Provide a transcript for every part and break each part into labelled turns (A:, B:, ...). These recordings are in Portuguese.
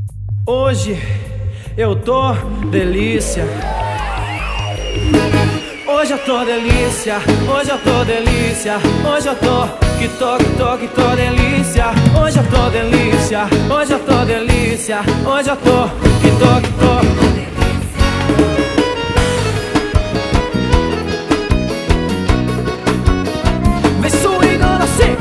A: Hoje eu tô delícia. Hoje eu tô delícia. Hoje eu tô delícia. Hoje eu tô que tô delícia. Hoje eu tô delícia. Hoje eu tô delícia. Hoje eu tô que tô. Vem swingando assim.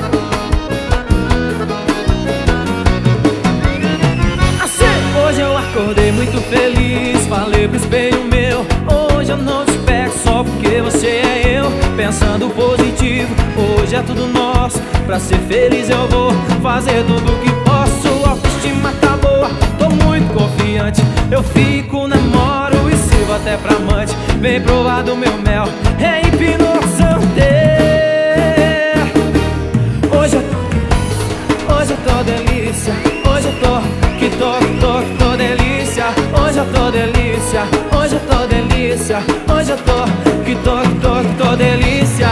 A: Hoje eu acordei muito feliz, falei pro espelho meu: hoje eu não te pego só porque você é eu. Pensando positivo, hoje é tudo nosso. Pra ser feliz eu vou fazer tudo que posso. A autoestima tá boa, tô muito confiante. Eu fico, namoro e sirvo até pra amante. Vem provar do meu mel, é hipnotizante. Hoje eu tô delícia. Hoje eu tô que tô delícia. Hoje eu tô delícia. Hoje eu tô delícia. Hoje eu tô que tô delícia.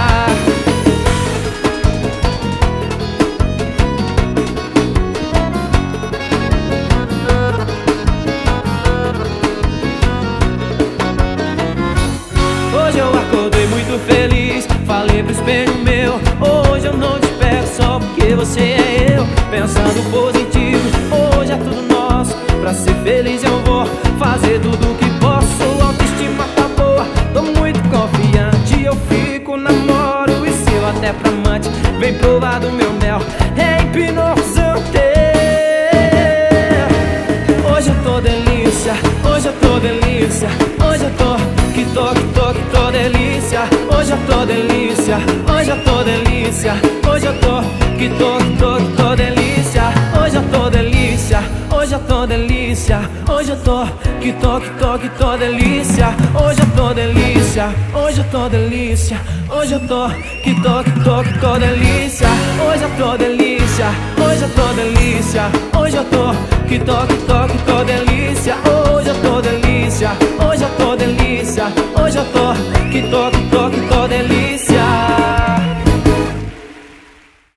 A: Hoje eu acordei muito feliz, falei pro espelho meu: hoje eu não te pego só porque você é eu. Pensando positivo, hoje é tudo nosso. Pra ser feliz eu vou fazer tudo que posso. A autoestima tá boa, tô muito confiante. Eu fico, namoro e sirvo até pra amante. Vem provar do meu mel, é hipnotizante. Hoje eu tô delícia. Hoje eu tô delícia. Hoje eu tô que tô delícia. Hoje eu tô delícia. Hoje eu tô delícia. Hoje eu tô que tô delícia. Hoje eu tô delícia. Hoje eu tô delícia. Hoje eu tô que tô delícia. Hoje eu tô delícia. Hoje eu tô delícia. Hoje eu tô que tô delícia. Hoje eu tô delícia. Hoje eu tô delícia. Hoje eu tô que tô delícia. Hoje eu tô delícia. Hoje eu tô delícia. Hoje eu tô